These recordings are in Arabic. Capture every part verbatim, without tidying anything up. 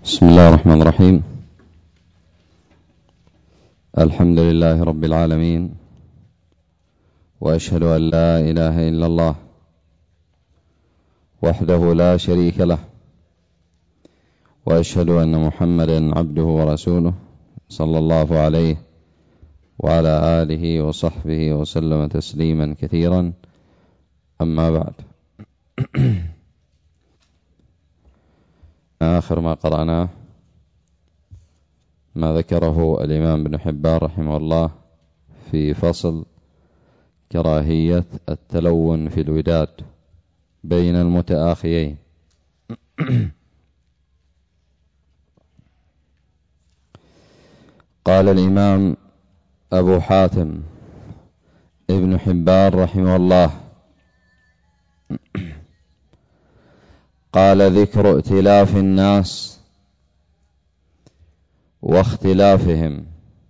بسم الله الرحمن الرحيم. الحمد لله رب العالمين، وأشهد أن لا إله إلا الله وحده لا شريك له، وأشهد أن محمدا عبده ورسوله صلى الله عليه وعلى آله وصحبه وسلم تسليما كثيرا. أما بعد، آخر ما قرأناه ما ذكره الإمام ابن حبان رحمه الله في فصل كراهية التلون في الوداد بين المتآخيين. قال الإمام أبو حاتم ابن حبان رحمه الله: قال: ذكر ائتلاف الناس واختلافهم.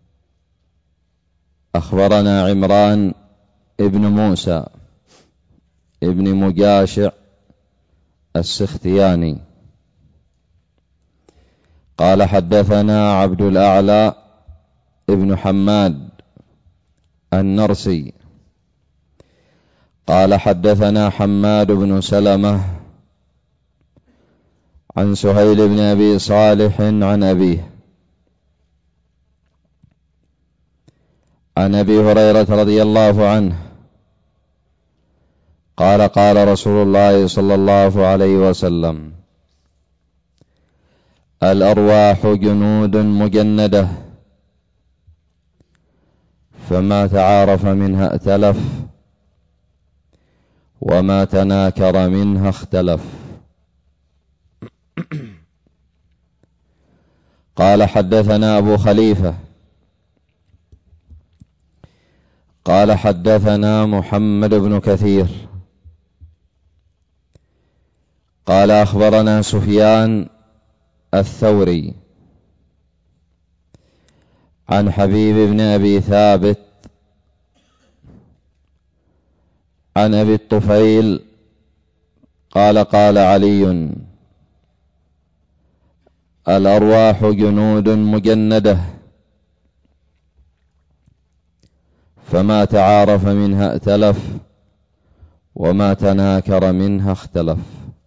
أخبرنا عمران ابن موسى ابن مجاشع السختياني قال: حدثنا عبد الأعلى ابن حماد النرسي قال: حدثنا حماد بن سلمة عن سهيل بن أبي صالح عن أبيه عن أبي هريرة رضي الله عنه قال: قال رسول الله صلى الله عليه وسلم: الأرواح جنود مجندة، فما تعارف منها ائتلف، وما تناكر منها اختلف. قال: حدثنا أبو خليفة قال: حدثنا محمد بن كثير قال: أخبرنا سفيان الثوري عن حبيب بن أبي ثابت عن أبي الطفيل قال: قال علي: الأرواح جنود مجندة، فما تعارف منها ائتلف، وما تناكر منها اختلف.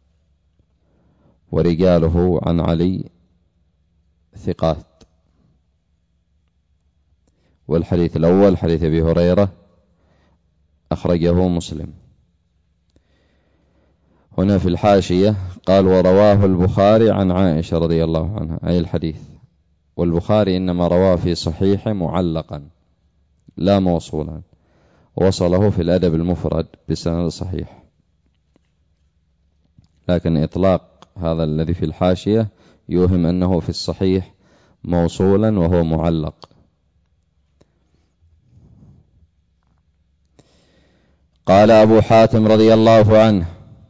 ورجاله عن علي ثقات. والحديث الأول حديث أبي هريرة أخرجه مسلم. هنا في الحاشية قال: ورواه البخاري عن عائشة رضي الله عنها، أي الحديث. والبخاري إنما رواه في صحيح معلقا لا موصولا، وصله في الأدب المفرد بسند صحيح، لكن إطلاق هذا الذي في الحاشية يوهم أنه في الصحيح موصولا وهو معلق. قال أبو حاتم رضي الله عنه: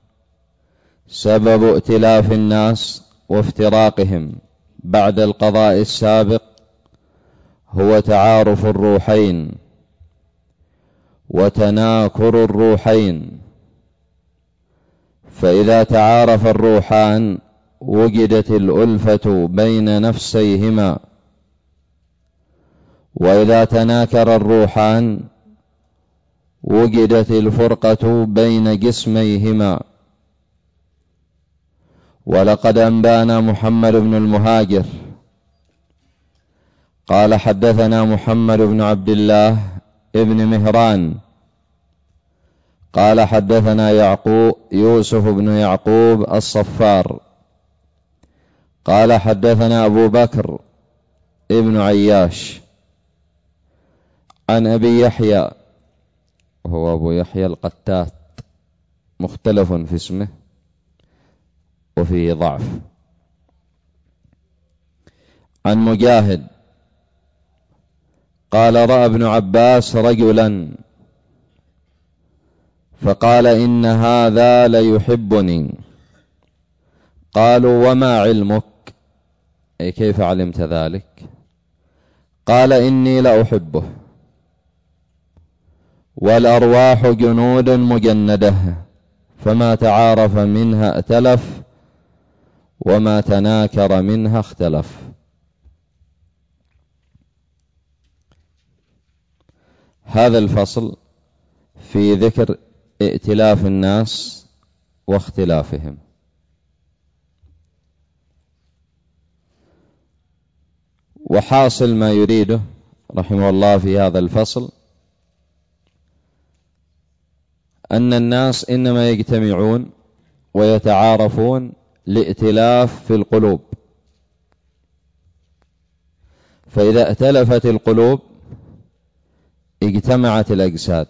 سبب ائتلاف الناس وافتراقهم بعد القضاء السابق هو تعارف الروحين وتناكر الروحين، فإذا تعارف الروحان وجدت الألفة بين نفسيهما، وإذا تناكر الروحان وجدت الفرقة بين جسميهما. ولقد أنبانا محمد بن المهاجر قال: حدثنا محمد بن عبد الله ابن مهران قال: حدثنا يعقوب يوسف بن يعقوب الصفار قال: حدثنا أبو بكر ابن عياش عن أبي يحيى، وهو أبو يحيى القتات، مختلف في اسمه وفيه ضعف، عن مجاهد قال: رأى ابن عباس رجلا فقال: إن هذا ليحبني. قالوا: وما علمك؟ أي كيف علمت ذلك؟ قال: إني لأحبه، والأرواح جنود مجندة، فما تعارف منها ائتلف، وما تناكر منها اختلف. هذا الفصل في ذكر ائتلاف الناس واختلافهم. وحاصل ما يريده رحمه الله في هذا الفصل أن الناس إنما يجتمعون ويتعارفون لائتلاف في القلوب، فإذا ائتلفت القلوب اجتمعت الأجساد،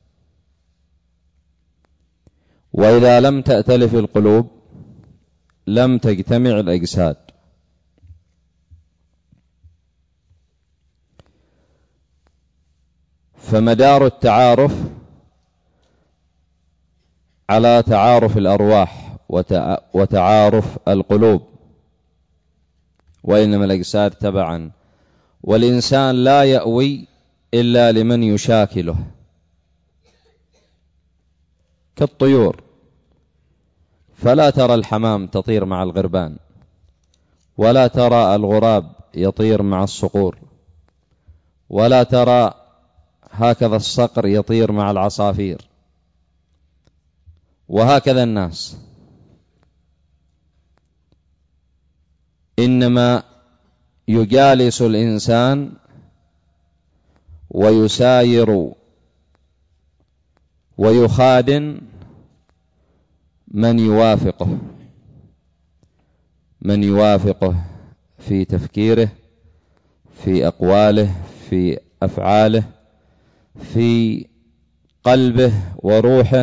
وإذا لم تأتلف القلوب لم تجتمع الأجساد. فمدار التعارف على تعارف الأرواح وتعارف القلوب، وإنما الأجساد تبعا، والإنسان لا يأوي إلا لمن يشاكله كالطيور، فلا ترى الحمام تطير مع الغربان، ولا ترى الغراب يطير مع الصقور، ولا ترى هكذا الصقر يطير مع العصافير، وهكذا الناس. إنما يجالس الإنسان ويساير ويخادن من يوافقه، من يوافقه في تفكيره، في أقواله، في أفعاله، في قلبه وروحه.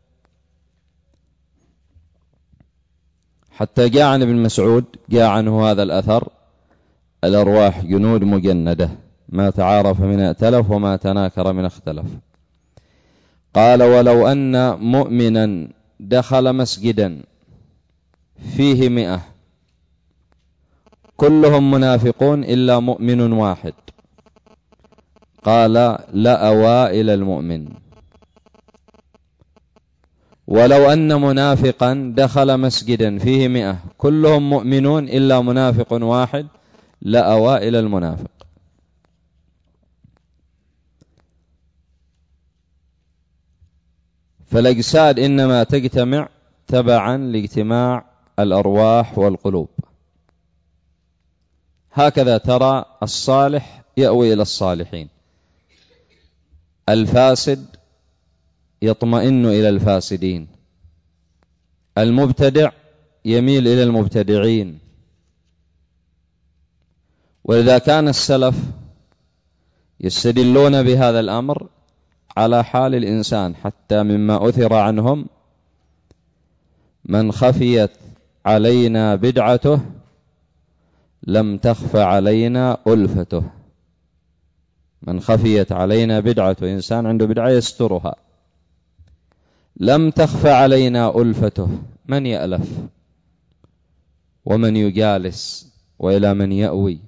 حتى جاء عن ابن مسعود، جاء عنه هذا الأثر: الأرواح جنود مجندة، ما تعارف من ائتلف وما تناكر من اختلف. قال: ولو أن مؤمنا دخل مسجدا فيه مئة كلهم منافقون إلا مؤمن واحد، قال: لأوى إلى المؤمن. ولو أن منافقا دخل مسجدا فيه مئة كلهم مؤمنون إلا منافق واحد، لأوى إلى المنافق. فالأجساد إنما تجتمع تبعا لاجتماع الأرواح والقلوب. هكذا ترى الصالح يأوي إلى الصالحين، الفاسد يطمئن إلى الفاسدين، المبتدع يميل إلى المبتدعين. ولذا كان السلف يستدلون بهذا الأمر على حال الإنسان، حتى مما أثر عنهم: من خفيت علينا بدعته لم تخف علينا ألفته. من خفيت علينا بدعته، إنسان عنده بدعة يسترها، لم تخف علينا ألفته. من يألف ومن يجالس وإلى من يأوي؟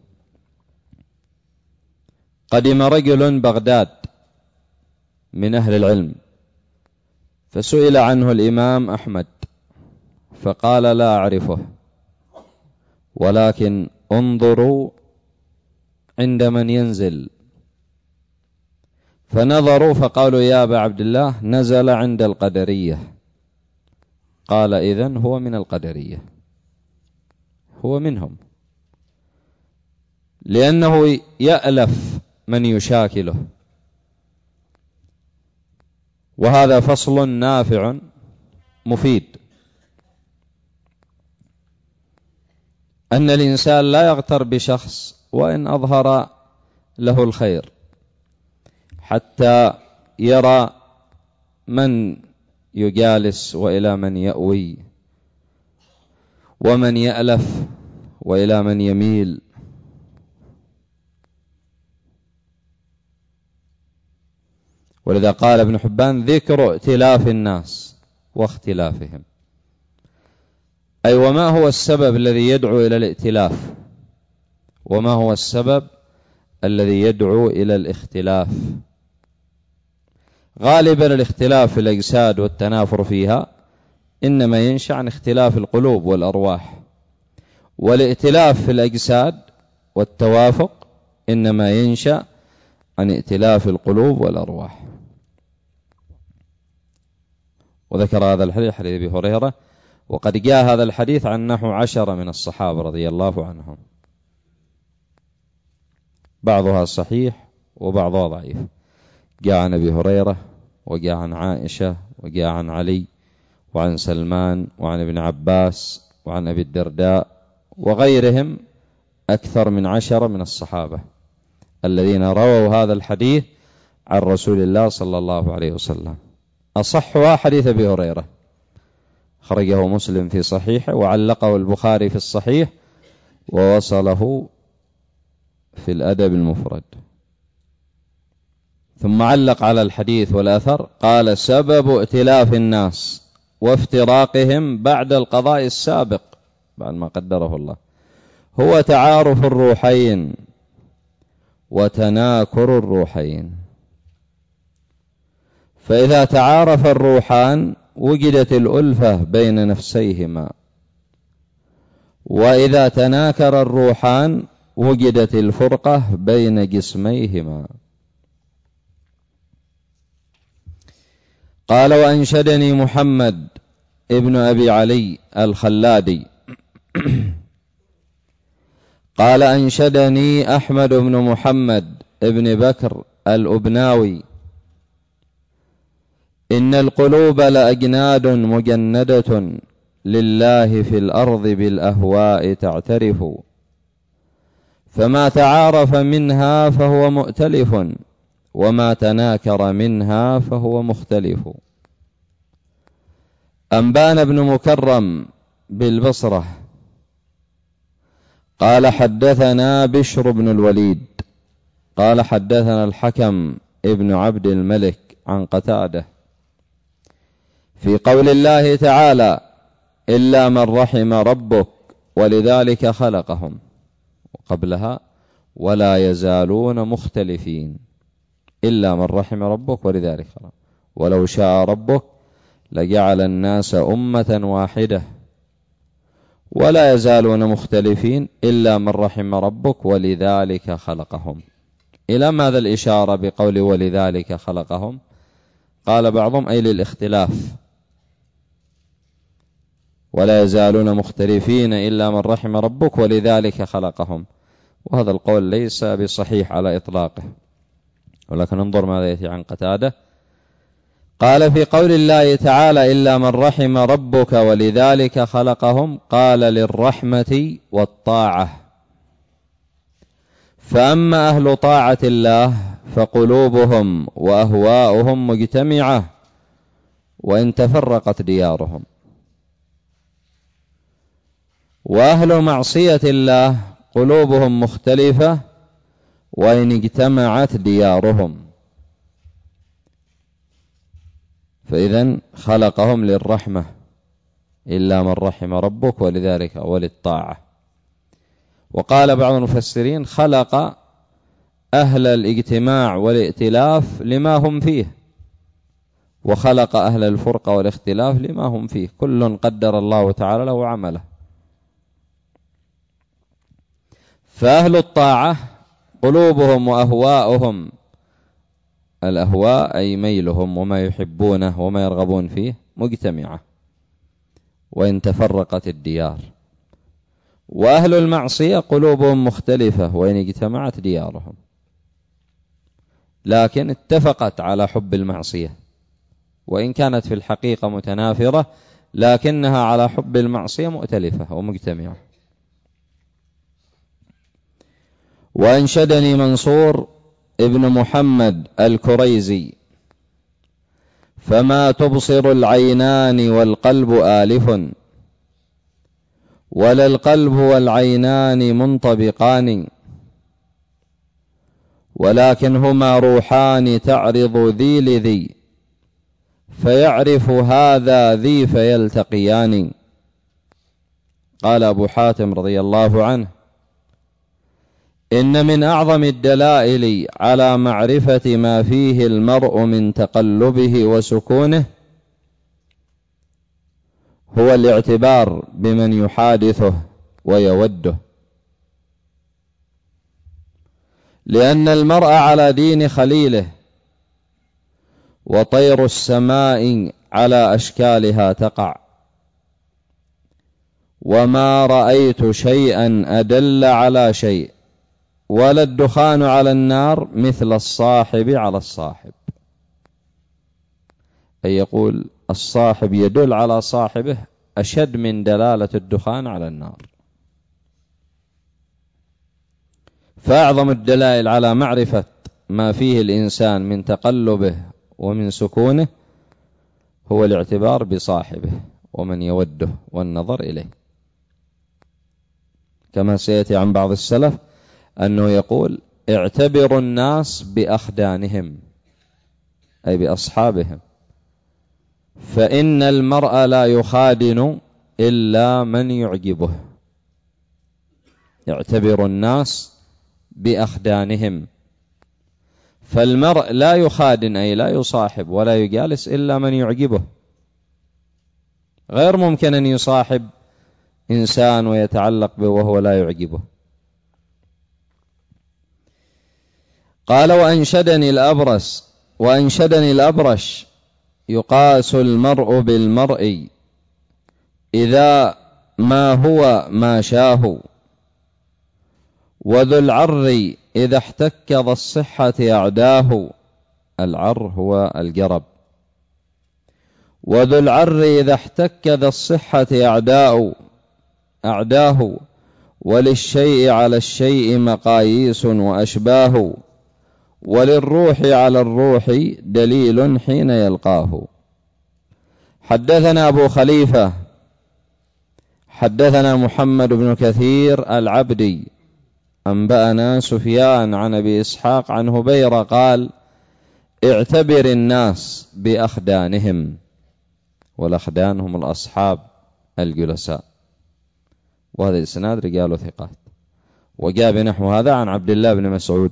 قدم رجل بغداد من أهل العلم، فسئل عنه الإمام أحمد فقال: لا أعرفه، ولكن انظروا عند من ينزل. فنظروا فقالوا: يا أبا عبد الله نزل عند القدرية. قال: إذن هو من القدرية، هو منهم، لأنه يألف من يشاكله. وهذا فصل نافع مفيد، أن الإنسان لا يغتر بشخص وإن أظهر له الخير، حتى يرى من يجالس وإلى من يأوي، ومن يألف وإلى من يميل. ولذا قال ابن حبان: ذكر ائتلاف الناس واختلافهم، أي وما هو السبب الذي يدعو إلى الائتلاف، وما هو السبب الذي يدعو إلى الاختلاف. غالبا الاختلاف في الأجساد والتنافر فيها إنما ينشأ عن اختلاف القلوب والأرواح، والائتلاف في الأجساد والتوافق إنما ينشأ عن ائتلاف القلوب والأرواح. وذكر هذا الحديث حديث أبي هريرة، وقد جاء هذا الحديث عن نحو عشرة من الصحابة رضي الله عنهم، بعضها صحيح وبعضها ضعيف. جاء عن أبي هريرة، وجاء عن عائشة، وجاء عن علي، وعن سلمان، وعن ابن عباس، وعن أبي الدرداء، وغيرهم أكثر من عشرة من الصحابة الذين رووا هذا الحديث عن رسول الله صلى الله عليه وسلم. أصحها حديث أبي هريرة، خرجه مسلم في صحيحه، وعلقه البخاري في الصحيح، ووصله في الأدب المفرد. ثم علق على الحديث والأثر قال: سبب ائتلاف الناس وافتراقهم بعد القضاء السابق، بعد ما قدره الله، هو تعارف الروحين وتناكر الروحين. فإذا تعارف الروحان وجدت الألفة بين نفسيهما، وإذا تناكر الروحان وجدت الفرقة بين جسميهما. قال: وأنشدني محمد ابن أبي علي الخلادي قال: أنشدني أحمد بن محمد ابن بكر الأبناوي: إن القلوب لأجناد مجندة لله في الأرض بالأهواء تعترف، فما تعارف منها فهو مؤتلف، وما تناكر منها فهو مختلف. أنبان بن مكرم بالبصرة قال: حدثنا بشر بن الوليد قال: حدثنا الحكم ابن عبد الملك عن قتادة في قول الله تعالى: إلا من رحم ربك ولذلك خلقهم، وقبلها: ولا يزالون مختلفين، إلا من رحم ربك ولذلك خلقهم، ولو شاء ربك لجعل الناس أمة واحدة، ولا يزالون مختلفين إلا من رحم ربك ولذلك خلقهم. إلى ماذا الإشارة بقول ولذلك خلقهم؟ قال بعضهم: أي للاختلاف، ولا يزالون مختلفين إلا من رحم ربك ولذلك خلقهم. وهذا القول ليس بصحيح على إطلاقه، ولكن انظر ماذا يأتي عن قتادة. قال: في قول الله تعالى: إلا من رحم ربك ولذلك خلقهم، قال: للرحمة والطاعة. فأما أهل طاعة الله فقلوبهم وأهواؤهم مجتمعة وإن تفرقت ديارهم، وأهل معصية الله قلوبهم مختلفة وإن اجتمعت ديارهم. فإذن خلقهم للرحمة، إلا من رحم ربك ولذلك وللطاعة. وقال بعض المفسرين: خلق أهل الاجتماع والائتلاف لما هم فيه، وخلق أهل الفرقة والاختلاف لما هم فيه، كل قدر الله تعالى له عمله. فأهل الطاعة قلوبهم وأهواؤهم، الأهواء أي ميلهم وما يحبونه وما يرغبون فيه، مجتمعة وإن تفرقت الديار. وأهل المعصية قلوبهم مختلفة وإن اجتمعت ديارهم، لكن اتفقت على حب المعصية، وإن كانت في الحقيقة متنافرة لكنها على حب المعصية مؤتلفة ومجتمعة. وأنشدني منصور ابن محمد الكريزي: فما تبصر العينان والقلب آلف، ولا القلب والعينان منطبقان، ولكن هما روحان تعرض ذي لذي، فيعرف هذا ذي فيلتقيان. قال أبو حاتم رضي الله عنه: إن من أعظم الدلائل على معرفة ما فيه المرء من تقلبه وسكونه هو الاعتبار بمن يحادثه ويوده، لأن المرء على دين خليله، وطير السماء على أشكالها تقع، وما رأيت شيئا أدل على شيء، ولا الدخان على النار مثل الصاحب على الصاحب. أي يقول الصاحب يدل على صاحبه أشد من دلالة الدخان على النار. فأعظم الدلائل على معرفة ما فيه الإنسان من تقلبه ومن سكونه هو الاعتبار بصاحبه ومن يوده والنظر إليه، كما سيأتي عن بعض السلف أنه يقول اعتبروا الناس بأخدانهم، أي بأصحابهم، فإن المرء لا يخادن إلا من يعجبه. اعتبروا الناس بأخدانهم، فالمرء لا يخادن أي لا يصاحب ولا يجالس إلا من يعجبه. غير ممكن أن يصاحب إنسان ويتعلق به وهو لا يعجبه. قال وأنشدني الأبرس وأنشدني الأبرش يقاس المرء بالمرء إذا ما هو ما شاه، وذو العر إذا احتك ذا الصحة أعداه. العر هو الجرب. وذو العر إذا احتك ذا الصحة أعداء أعداه، وللشيء على الشيء مقاييس وأشباه، وللروح على الروح دليل حين يلقاه. حدثنا أبو خليفة حدثنا محمد بن كثير العبدي أنبأنا سفيان عن أبي إسحاق عن هبيرة قال اعتبر الناس بأخدانهم، والأخدان هم الأصحاب الجلساء. وهذا الإسناد رجال ثقات. وجاء بنحو هذا عن عبد الله بن مسعود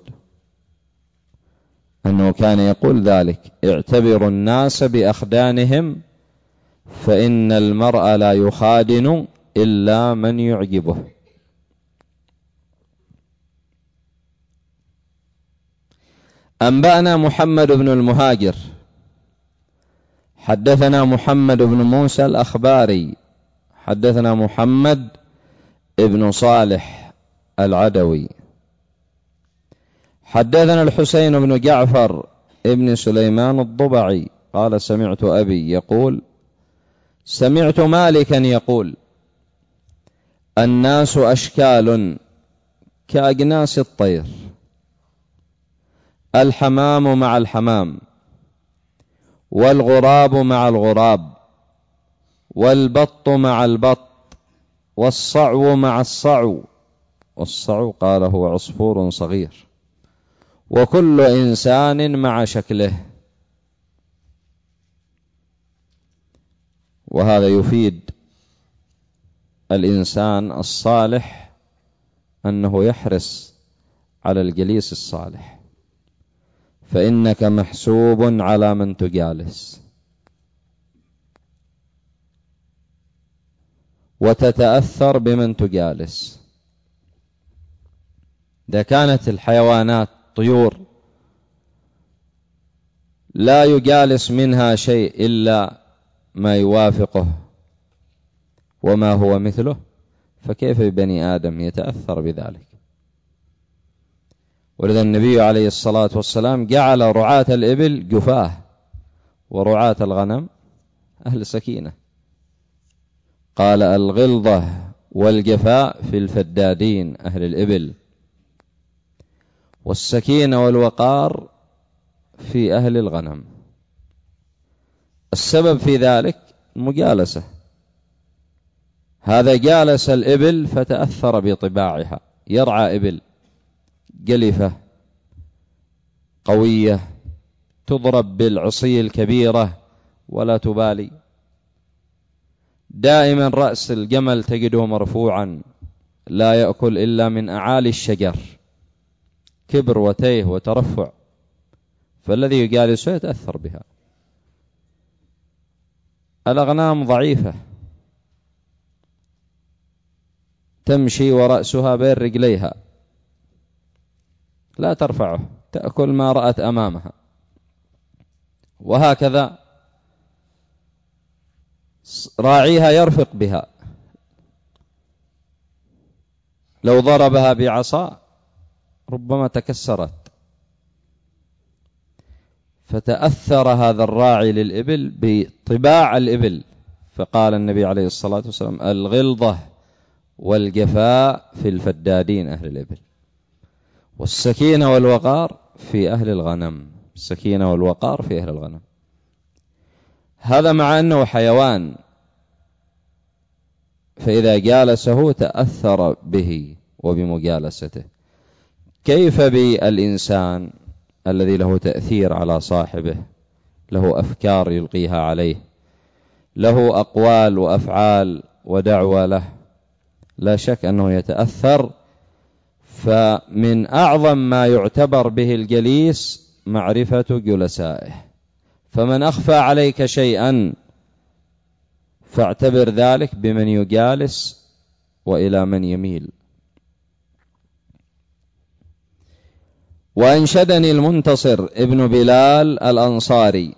أنه كان يقول ذلك اعتبروا الناس بأخدانهم، فإن المرء لا يخادن إلا من يعجبه. أنبأنا محمد بن المهاجر حدثنا محمد بن موسى الأخباري حدثنا محمد ابن صالح العدوي حدثنا الحسين بن جعفر ابن سليمان الضبعي قال سمعت أبي يقول سمعت مالكا يقول الناس أشكال كأجناس الطير، الحمام مع الحمام، والغراب مع الغراب، والبط مع البط، والصعو مع الصعو. والصعو قال هو عصفور صغير. وكل إنسان مع شكله. وهذا يفيد الإنسان الصالح أنه يحرص على الجليس الصالح، فإنك محسوب على من تجالس، وتتأثر بمن تجالس. إذا كانت الحيوانات طيور لا يجالس منها شيء إلا ما يوافقه وما هو مثله، فكيف بني آدم يتأثر بذلك؟ ولذا النبي عليه الصلاة والسلام جعل رعاة الإبل جفاه، ورعاة الغنم أهل سكينة. قال الغلظة والجفاء في الفدادين أهل الإبل، والسكينة والوقار في أهل الغنم. السبب في ذلك المجالسة. هذا جالس الإبل فتأثر بطباعها، يرعى إبل جلفة قوية تضرب بالعصي الكبيرة ولا تبالي، دائما رأس الجمل تجده مرفوعا لا يأكل إلا من أعالي الشجر، كبر وتيه وترفع، فالذي يجالسه يتأثر بها. الأغنام ضعيفة تمشي ورأسها بين رجليها لا ترفعه، تأكل ما رأت أمامها. وهكذا راعيها يرفق بها، لو ضربها بعصا ربما تكسرت. فتأثر هذا الراعي للإبل بطباع الإبل، فقال النبي عليه الصلاة والسلام: الغلظة والجفاء في الفدادين أهل الإبل، والسكينة والوقار في أهل الغنم. السكينة والوقار في أهل الغنم. هذا مع أنه حيوان، فإذا جالسه تأثر به وبمجالسته. كيف بالإنسان الذي له تأثير على صاحبه، له أفكار يلقيها عليه، له أقوال وأفعال ودعوة له، لا شك أنه يتأثر. فمن أعظم ما يعتبر به الجليس معرفة جلسائه. فمن أخفى عليك شيئا فاعتبر ذلك بمن يجالس وإلى من يميل. وأنشدني المنتصر ابن بلال الأنصاري: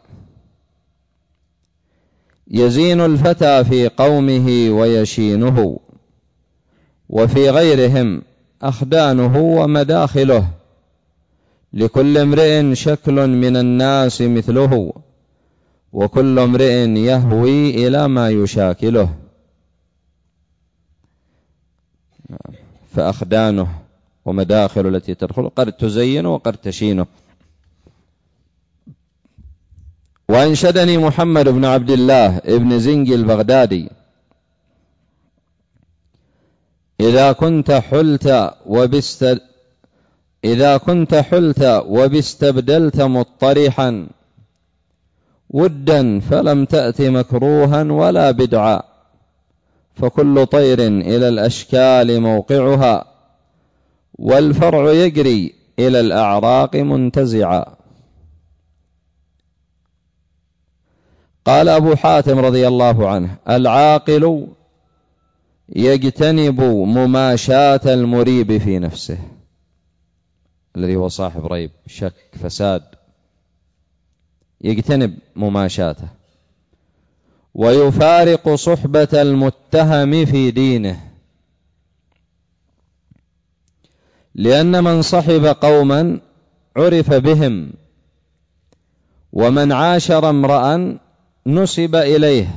يزين الفتى في قومه ويشينه، وفي غيرهم أخدانه ومداخله، لكل امرئ شكل من الناس مثله، وكل امرئ يهوي إلى ما يشاكله. فأخدانه ومداخل التي تدخل قد تزينه وقد تشينه. وأنشدني محمد بن عبد الله ابن زنج البغدادي: إذا كنت حلت وبست إذا كنت حلت وباستبدلت مضطرحا، ودا فلم تأت مكروها ولا بدعا، فكل طير إلى الأشكال موقعها، والفرع يجري إلى الأعراق منتزعا. قال أبو حاتم رضي الله عنه: العاقل يجتنب مماشاة المريب في نفسه، الذي هو صاحب ريب، شك، فساد، يجتنب مماشاته. ويفارق صحبة المتهم في دينه، لأن من صحب قوما عرف بهم، ومن عاشر امرأ نسب إليه،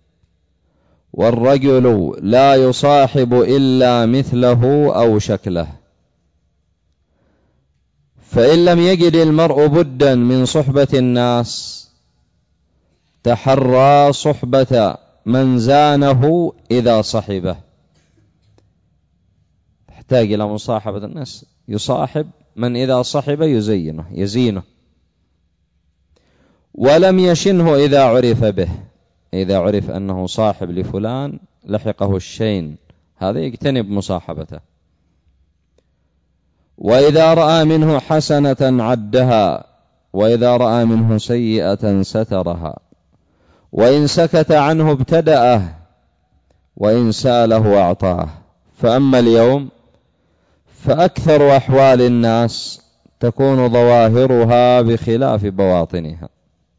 والرجل لا يصاحب إلا مثله أو شكله. فإن لم يجد المرء بدا من صحبة الناس تحرى صحبة من زانه إذا صحبه. يحتاج إلى مصاحبة الناس، يصاحب من إذا صحب يزينه يزينه. ولم يشنه إذا عرف به، إذا عرف أنه صاحب لفلان لحقه الشين، هذا يجتنب مصاحبته. وإذا رأى منه حسنة عدها، وإذا رأى منه سيئة سترها، وإن سكت عنه ابتدأه، وإن سأله أعطاه. فأما اليوم فأكثر أحوال الناس تكون ظواهرها بخلاف بواطنها،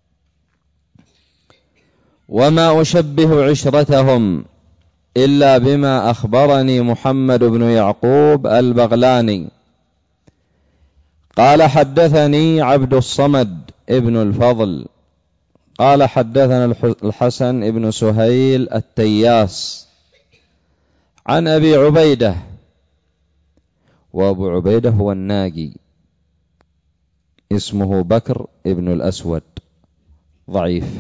وما أشبه عشرتهم إلا بما أخبرني محمد بن يعقوب البغلاني قال: حدثني عبد الصمد ابن الفضل قال: حدثنا الحسن ابن سهيل التياس عن أبي عبيدة. وأبو عبيدة هو الناجي، اسمه بكر ابن الأسود، ضعيف،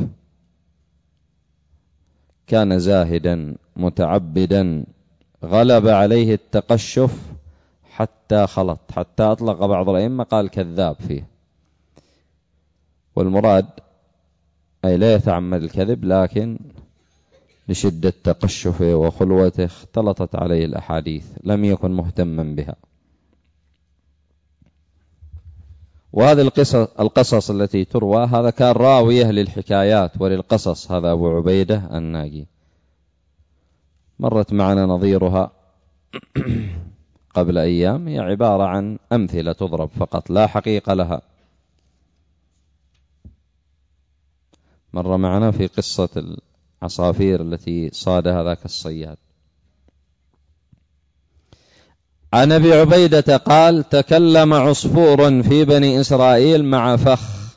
كان زاهدا متعبدا، غلب عليه التقشف حتى خلط، حتى أطلق بعض الأئمة قال كذاب فيه. والمراد أي لا يتعمد الكذب، لكن لشدة تقشفه وخلوته اختلطت عليه الأحاديث، لم يكن مهتما بها. وهذه القصص, القصص التي تروى، هذا كان راوية للحكايات وللقصص، هذا أبو عبيدة الناجي. مرت معنا نظيرها قبل أيام هي عبارة عن أمثلة تضرب فقط لا حقيقة لها. مر معنا في قصة العصافير التي صادها ذاك الصياد. عن أبي عبيدة قال: تكلم عصفور في بني إسرائيل مع فخ.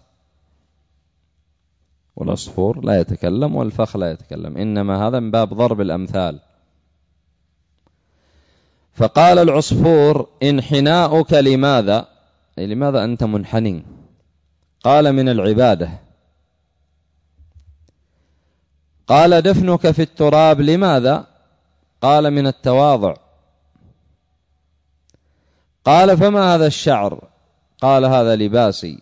والعصفور لا يتكلم والفخ لا يتكلم، إنما هذا من باب ضرب الأمثال. فقال العصفور: انحناؤك لماذا؟ أي لماذا أنت منحني؟ قال: من العبادة. قال: دفنك في التراب لماذا؟ قال: من التواضع. قال: فما هذا الشعر؟ قال: هذا لباسي.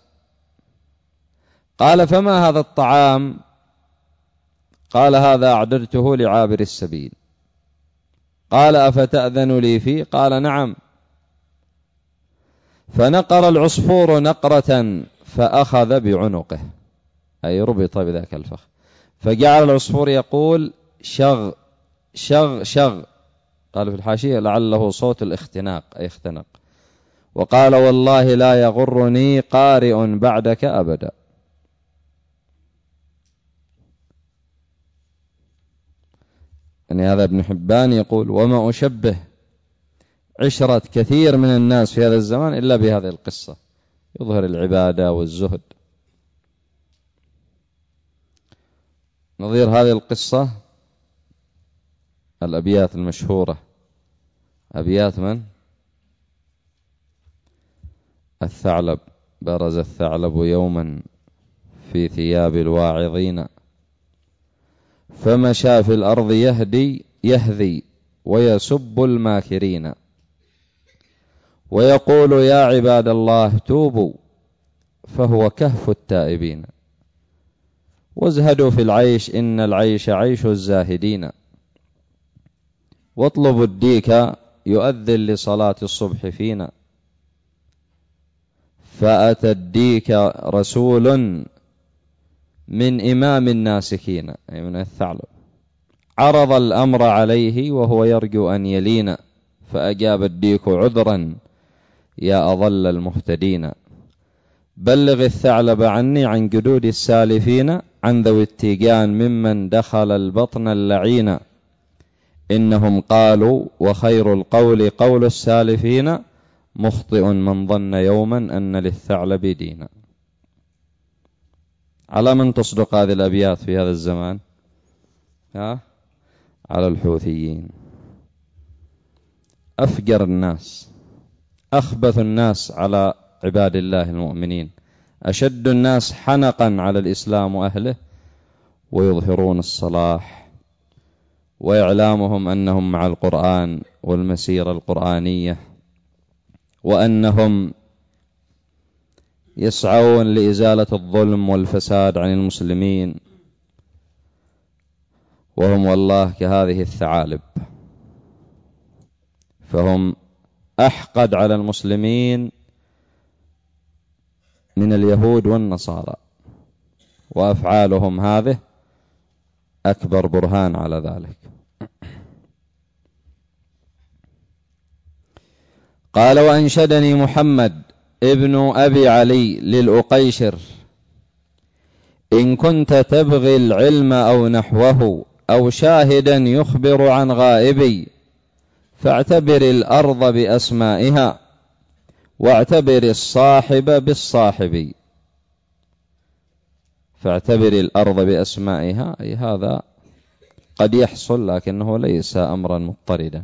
قال: فما هذا الطعام؟ قال: هذا أعددته لعابر السبيل. قال: أفتأذن لي فيه؟ قال: نعم. فنقر العصفور نقرة فأخذ بعنقه، أي ربط بذاك الفخ، فجعل العصفور يقول: شغ شغ شغ. قال في الحاشية: لعله صوت الاختناق، أي اختنق. وقال: والله لا يغرني قارئ بعدك أبدا. يعني هذا ابن حبان يقول: وما أشبه عشرة كثير من الناس في هذا الزمان إلا بهذه القصة، يظهر العبادة والزهد. نظير هذه القصة الأبيات المشهورة، أبيات من؟ الثعلب: برز الثعلب يوما في ثياب الواعظين، فمشى في الأرض يهدي يهذي ويسب الماكرين، ويقول: يا عباد الله توبوا، فهو كهف التائبين، وازهدوا في العيش إن العيش عيش الزاهدين، واطلبوا الديك يؤذن لصلاة الصبح فينا، فأتى الديك رسول من إمام الناسكين، أي من الثعلب، عرض الأمر عليه وهو يرجو أن يلين، فأجاب الديك: عذرا يا أضل المهتدين، بلغ الثعلب عني عن جدود السالفين، عن ذوي التيجان ممن دخل البطن اللعين، إنهم قالوا وخير القول قول السالفين، مخطئ من ظن يوما أن للثعلب دينا. على من تصدق هذه الأبيات في هذا الزمان؟ ها؟ على الحوثيين، أفجر الناس، أخبث الناس على عباد الله المؤمنين، أشد الناس حنقا على الإسلام وأهله، ويظهرون الصلاح، وإعلامهم أنهم مع القرآن والمسيرة القرآنية، وأنهم يسعون لإزالة الظلم والفساد عن المسلمين، وهم والله كهذه الثعالب، فهم أحقد على المسلمين من اليهود والنصارى، وأفعالهم هذه أكبر برهان على ذلك. قال: وأنشدني محمد ابن أبي علي للأقيشر: إن كنت تبغي العلم أو نحوه أو شاهدا يخبر عن غائبي، فاعتبر الأرض بأسمائها واعتبر الصاحب بالصاحب. فاعتبر الأرض بأسمائها، أي هذا قد يحصل لكنه ليس أمرا مضطردا.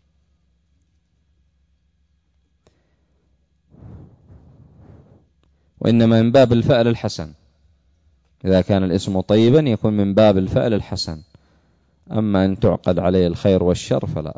وإنما من باب الفعل الحسن، إذا كان الاسم طيبا يكون من باب الفعل الحسن، أما أن تعقد عليه الخير والشر فلا.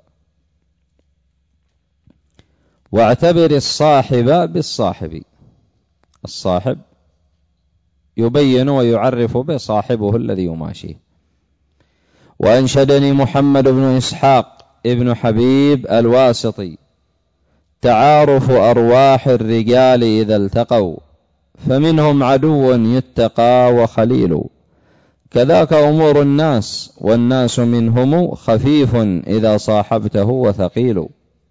واعتبر الصاحب بالصاحب، الصاحب يبين ويعرف بصاحبه الذي يماشيه. وأنشدني محمد بن إسحاق ابن حبيب الواسطي: تعارف أرواح الرجال إذا التقوا، فمنهم عدو يتقى وخليل، كذاك أمور الناس، والناس منهم خفيف إذا صاحبته وثقيل.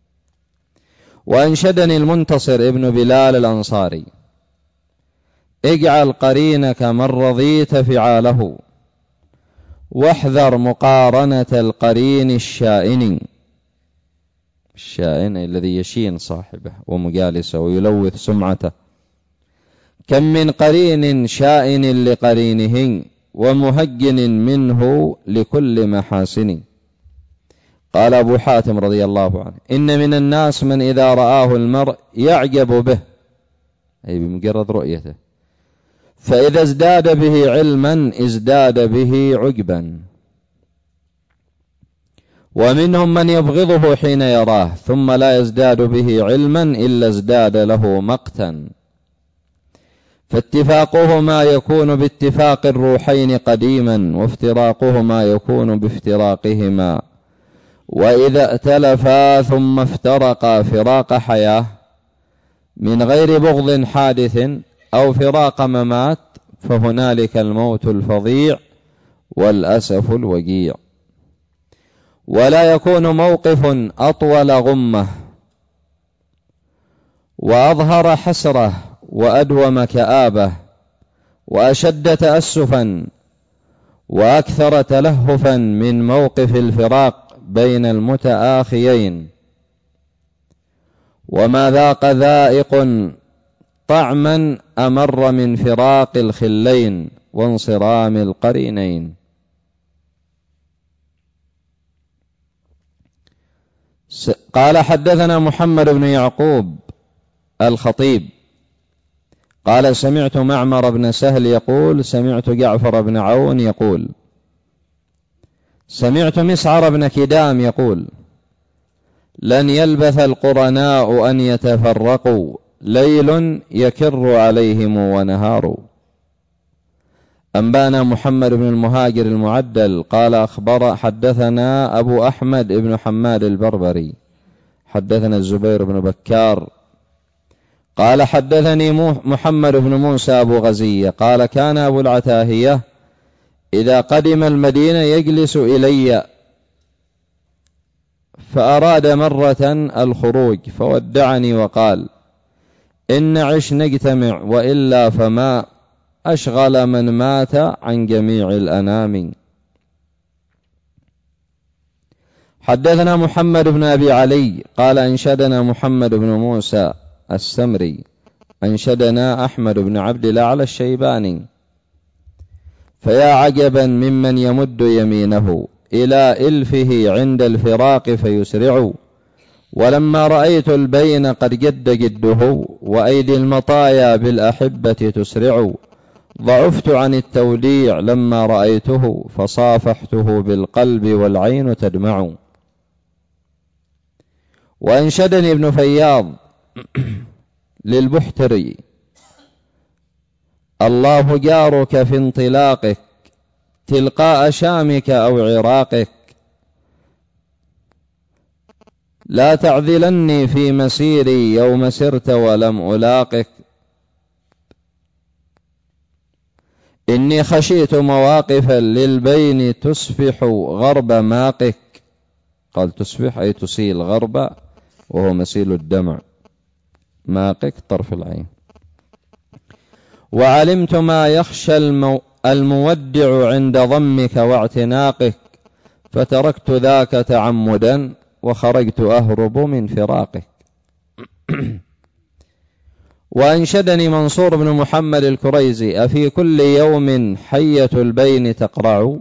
وأنشدني المنتصر ابن بلال الأنصاري: اجعل قرينك من رضيت فعاله، واحذر مقارنة القرين الشائن. الشائن الذي يشين صاحبه ومجالسه ويلوث سمعته. كم من قرين شائن لقرينه، ومهجن منه لكل محاسن. قال أبو حاتم رضي الله عنه: إن من الناس من إذا رآه المرء يعجب به، أي بمجرد رؤيته، فإذا ازداد به علما ازداد به عجبا. ومنهم من يبغضه حين يراه، ثم لا يزداد به علما إلا ازداد له مقتا. فاتفاقهما يكون باتفاق الروحين قديما، وافتراقهما يكون بافتراقهما. وإذا ائتلفا ثم افترقا فراق حياة من غير بغض حادث أو فراق ممات، فهنالك الموت الفظيع والأسف الوجيع. ولا يكون موقف أطول غمة وأظهر حسرة وأدوم كآبة وأشد تأسفا وأكثر تلهفا من موقف الفراق بين المتآخيين. وما ذاق ذائق طعما أمر من فراق الخلين وانصرام القرينين. قال حدثنا محمد بن يعقوب الخطيب قال سمعت معمر بن سهل يقول سمعت جعفر بن عون يقول سمعت مسعر بن كدام يقول لن يلبث القرناء أن يتفرقوا، ليل يكر عليهم ونهار. أنبانا محمد بن المهاجر المعدل قال أخبر حدثنا أبو أحمد بن حماد البربري حدثنا الزبير بن بكار قال حدثني محمد بن موسى أبو غزية قال كان أبو العتاهية إذا قدم المدينة يجلس إلي، فأراد مرة الخروج فودعني وقال إن عش نجتمع، وإلا فما أشغل من مات عن جميع الأنام. حدثنا محمد بن أبي علي قال أنشدنا محمد بن موسى السمري أنشدنا أحمد بن عبد الأعلى الشيباني: فيا عجبا ممن يمد يمينه إلى إلفه عند الفراق فيسرع، ولما رأيت البين قد جد جده، وأيدي المطايا بالأحبة تسرع، ضعفت عن التوديع لما رأيته، فصافحته بالقلب والعين تدمع. وأنشدني ابن فياض للبحتري: الله جارك في انطلاقك تلقاء شامك أو عراقك، لا تعذلني في مسيري يوم سرت ولم ألاقك، إني خشيت مواقفا للبين تسفح غرب ماقك. قال تسفح أي تسيل غرب، وهو مسيل الدمع، ماقك طرف العين. وعلمت ما يخشى المو المودع عند ضمك واعتناقك، فتركت ذاك تعمدا وخرجت أهرب من فراقك. وأنشدني منصور بن محمد الكريزي: أفي كل يوم حية البين تقرع،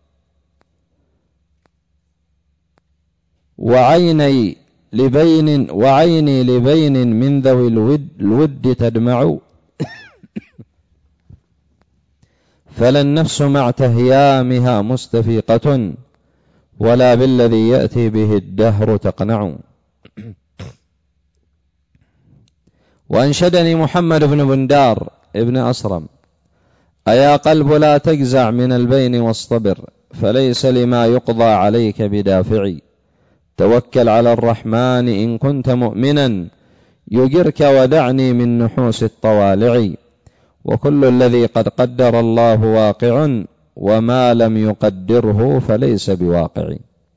وعيني لبين وعيني لبين من ذوي الود, الود تدمع، فلا النفس مع تهيامها مستفيقة، ولا بالذي يأتي به الدهر تقنع. وأنشدني محمد بن بندار ابن أصرم: أيا قلب لا تجزع من البين واصطبر، فليس لما يقضى عليك بدافعي، توكل على الرحمن إن كنت مؤمنا، يجرك ودعني من نحوس الطوالع، وكل الذي قد قدر الله واقع، وما لم يقدره فليس بواقع.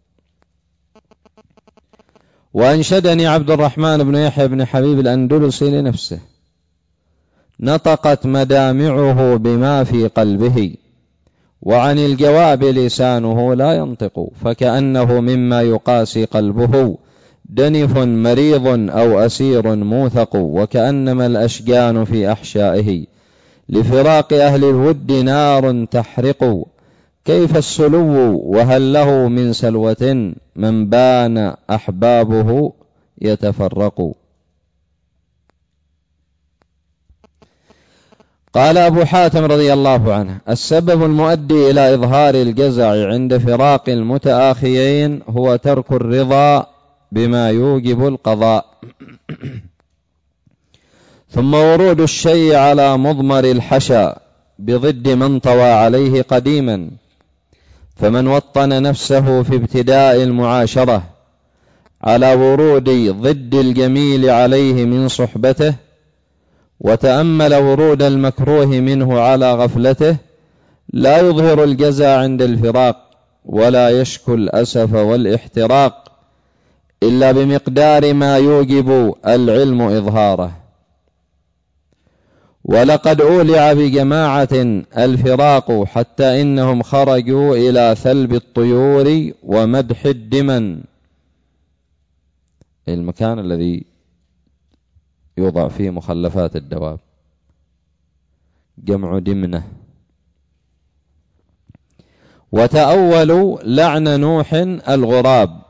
وأنشدني عبد الرحمن بن يحيى بن حبيب الأندلسي لنفسه: نطقت مدامعه بما في قلبه، وعن الجواب لسانه لا ينطق، فكأنه مما يقاسي قلبه دنف مريض أو أسير موثق، وكأنما الأشجان في أحشائه لفراق أهل الود نار تحرق. كيف السلو وهل له من سلوة من بان أحبابه يتفرق. قال أبو حاتم رضي الله عنه: السبب المؤدي إلى إظهار الجزع عند فراق المتآخيين هو ترك الرضا بما يوجب القضاء، ثم ورود الشيء على مضمر الحشا بضد من طوى عليه قديما، فمن وطن نفسه في ابتداء المعاشرة على ورود ضد الجميل عليه من صحبته، وتأمل ورود المكروه منه على غفلته، لا يظهر الجزع عند الفراق ولا يشكو الأسف والاحتراق إلا بمقدار ما يوجب العلم إظهاره. ولقد أولع بجماعة الفراق حتى إنهم خرجوا إلى ثلب الطيور ومدح الدمن، المكان الذي يوضع فيه مخلفات الدواب، جمع دمنة. وتأولوا لعن نوح الغراب،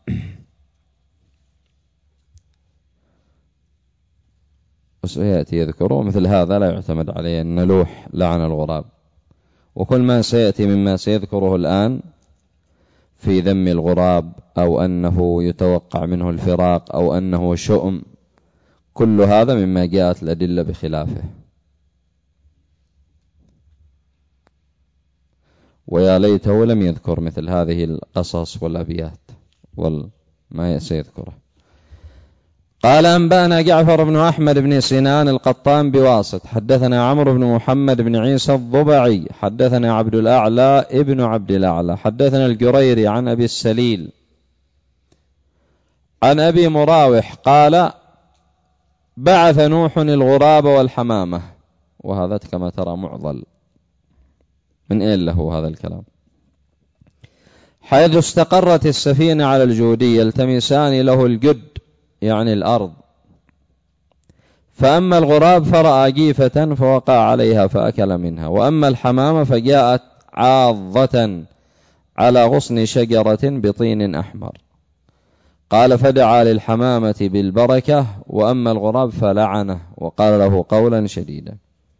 وسيأتي يذكروا مثل هذا لا يعتمد عليه أن نوح لعن الغراب، وكل ما سيأتي مما سيذكره الآن في ذم الغراب أو أنه يتوقع منه الفراق أو أنه شؤم، كل هذا مما جاءت الأدلة بخلافه. ويا ليته لم يذكر مثل هذه القصص والأبيات وما سيذكره. قال: أنبأنا جعفر بن أحمد بن سنان القطان بواسط حدثنا عمرو بن محمد بن عيسى الضبعي حدثنا عبد الأعلى ابن عبد الأعلى حدثنا الجريري عن أبي السليل عن أبي مراوح قال: بعث نوح الغراب والحمامة. وهذا كما ترى معضل، من أين له هذا الكلام؟ حيث استقرت السفينة على الجودي يلتمسان له الجد يعني الأرض، فأما الغراب فرأى جيفة فوقع عليها فأكل منها، وأما الحمامة فجاءت عاضة على غصن شجرة بطين أحمر. قال: فدعا للحمامة بالبركة، وأما الغراب فلعنه وقال له قولا شديدا.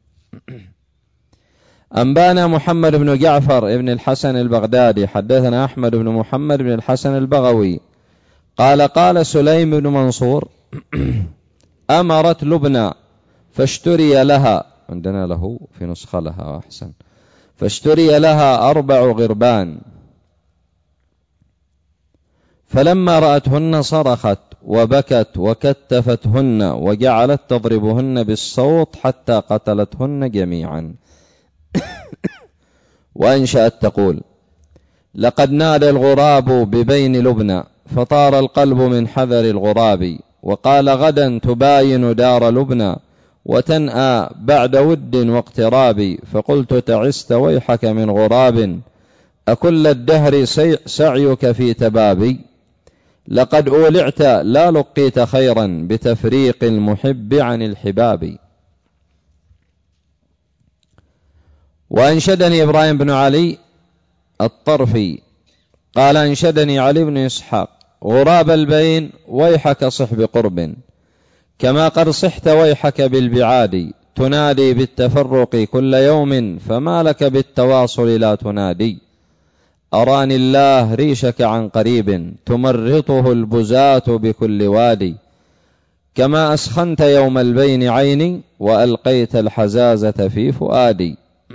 أنبانا محمد بن جعفر بن الحسن البغدادي حدثنا أحمد بن محمد بن الحسن البغوي قال: قال سليم بن منصور: أمرت لبنى فاشتري لها، عندنا له في نسخة لها أحسن، فاشتري لها أربع غربان، فلما رأتهن صرخت وبكت وكتفتهن وجعلت تضربهن بالصوت حتى قتلتهن جميعا. وأنشأت تقول: لقد نادى الغراب ببين لبنى فطار القلب من حذر الغراب، وقال: غدا تباين دار لبنى وتنأى بعد ود واقتراب، فقلت: تعست ويحك من غراب أكل الدهر سعيك في تبابي، لقد أولعت لا لقيت خيرا بتفريق المحب عن الحباب. وأنشدني إبراهيم بن علي الطرفي قال: أنشدني علي بن إسحاق: غراب البين ويحك صح بقرب، كما قد صحت ويحك بالبعاد، تنادي بالتفرق كل يوم فما لك بالتواصل لا تنادي، أراني الله ريشك عن قريب تمرطه البزاة بكل وادي، كما أسخنت يوم البين عيني وألقيت الحزازة في فؤادي.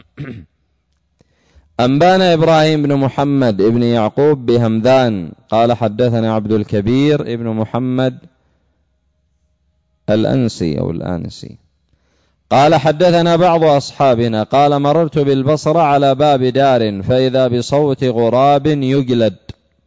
أنبانا إبراهيم بن محمد بن يعقوب بهمذان قال: حدثنا عبد الكبير ابن محمد الأنسي أو الآنسي قال حدثنا بعض أصحابنا قال مررت بالبصرة على باب دار فإذا بصوت غراب يجلد،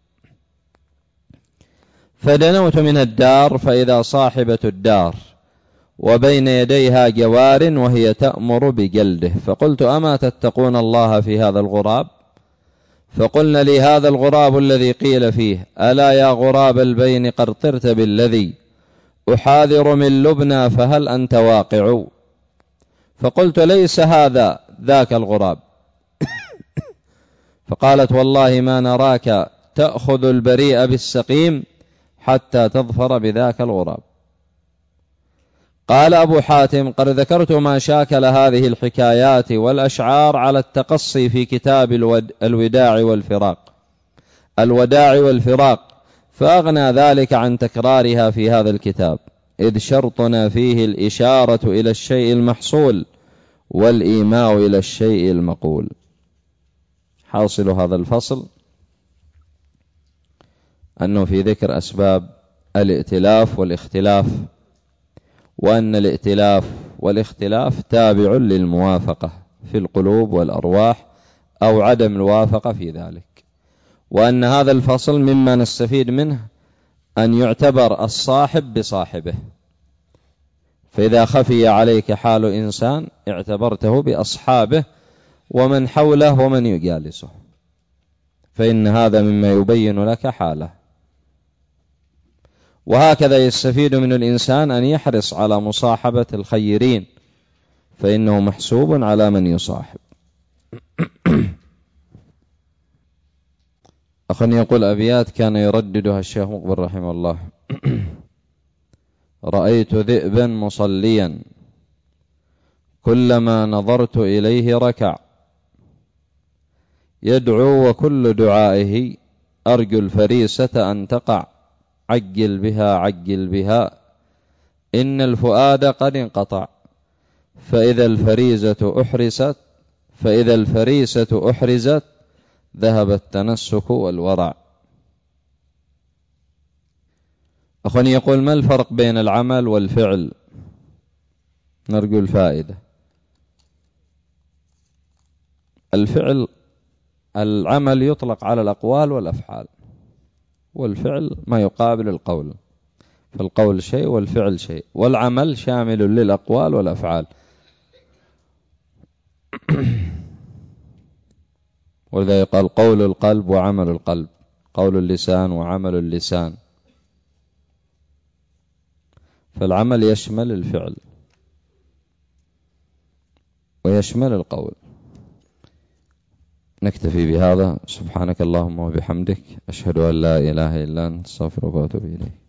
فدنوت من الدار فإذا صاحبة الدار وبين يديها جوار وهي تأمر بجلده، فقلت أما تتقون الله في هذا الغراب؟ فقلنا لي هذا الغراب الذي قيل فيه ألا يا غراب البين قد طرت بالذي أحاذر من لبنى فهل أنت واقع؟ فقلت ليس هذا ذاك الغراب. فقالت والله ما نراك تأخذ البريء بالسقيم حتى تظفر بذاك الغراب. قال أبو حاتم قد ذكرت ما شاكل هذه الحكايات والأشعار على التقصي في كتاب الوداع والفراق الوداع والفراق فأغنى ذلك عن تكرارها في هذا الكتاب، إذ شرطنا فيه الإشارة إلى الشيء المحصول والإيماء إلى الشيء المقول. حاصل هذا الفصل أنه في ذكر أسباب الائتلاف والاختلاف، وأن الائتلاف والاختلاف تابع للموافقة في القلوب والأرواح أو عدم الوافقة في ذلك، وأن هذا الفصل مما نستفيد منه أن يعتبر الصاحب بصاحبه، فإذا خفي عليك حال إنسان اعتبرته بأصحابه ومن حوله ومن يجالسه، فإن هذا مما يبين لك حاله. وهكذا يستفيد من الإنسان أن يحرص على مصاحبة الخيرين، فإنه محسوب على من يصاحب. أخي يقول أبيات كان يرددها الشيخ مقبل رحمه الله: رأيت ذئبا مصليا كلما نظرت إليه ركع، يدعو وكل دعائه أرجو الفريسة أن تقع، عجل بها عجل بها إن الفؤاد قد انقطع، فإذا الفريزة أحرست فإذا الفريسة أحرزت ذهب التنسك والورع. أخواني يقول ما الفرق بين العمل والفعل؟ نرجو الفائدة. الفعل العمل يطلق على الأقوال والأفعال، والفعل ما يقابل القول، فالقول شيء والفعل شيء، والعمل شامل للأقوال والأفعال. ولذا يقال قول القلب وعمل القلب، قول اللسان وعمل اللسان، فالعمل يشمل الفعل ويشمل القول. نكتفي بهذا. سبحانك اللهم وبحمدك، أشهد أن لا إله إلا أنت، استغفرك وأتوب إليك.